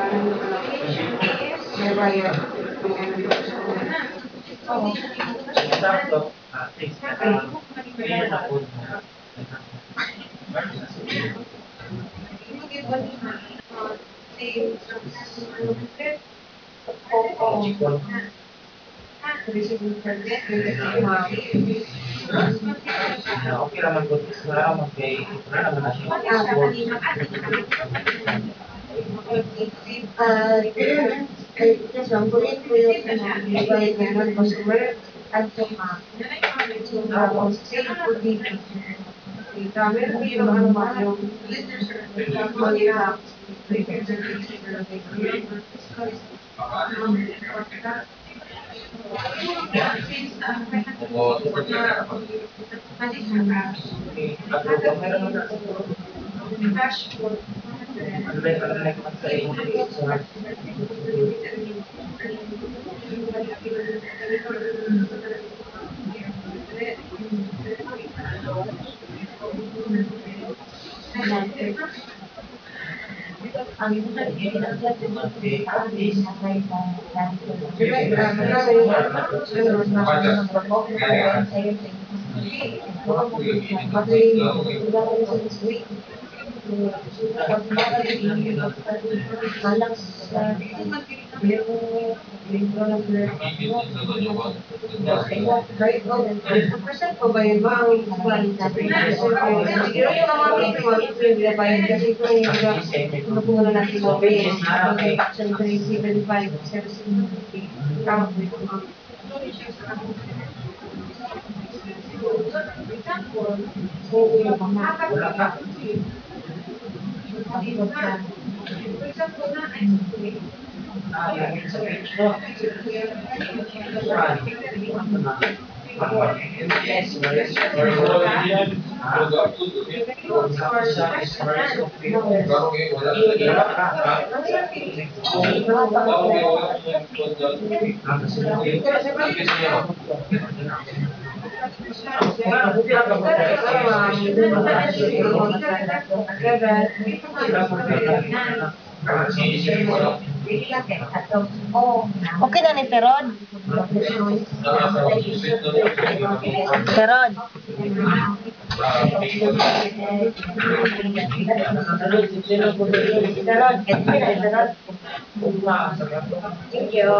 May bayad. Okay naman po sa Yes, ma'am. Kunin po yung bayad ng non-consumer at saka sale po dito. Meron po yung ano ma'am, yung percent po ba yun ba ang valid natin? Yung amount po yung binabayad kasi kung muna natin action 375 Okay na ni Terod? Terod. Thank you.